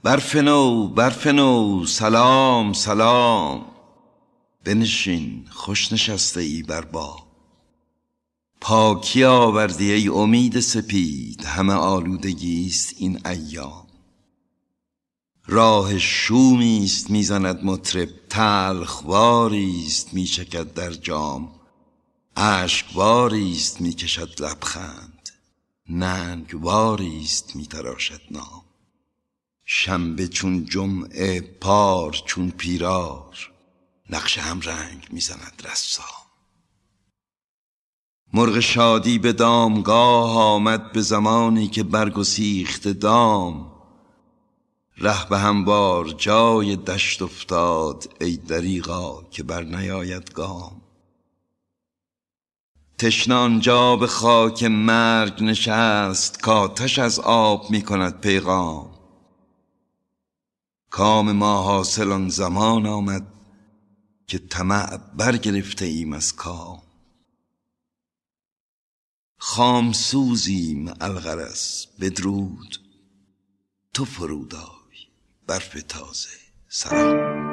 برف نو سلام سلام، بنشین خوش نشسته ای بر بام. پاکی آوردی ای امید سپید، همه آلودگیست این ایام. راه شومیست میزند مطرب، تلخواریست میچکد در جام. اشکواریست میکشد لبخند، ننگواریست میتراشد نام. شنبه چون جمعه، پار چون پیرار، نقش هم رنگ میزند رسام. مرغ شادی به دامگاه آمد، به زمانی که برگسیخت دام. ره به هموار جای دشت افتاد، ای دریغا که بر نیاید گام. تشنه آنجا به خاک مرگ نشست، کآتش از آب می کند پیغام. کام ما حاصل آن زمان آمد، که طمع برگرفته ایم از کام. خام سوزیم الغرض بدرود، تو فرود آی برف تازه سلام.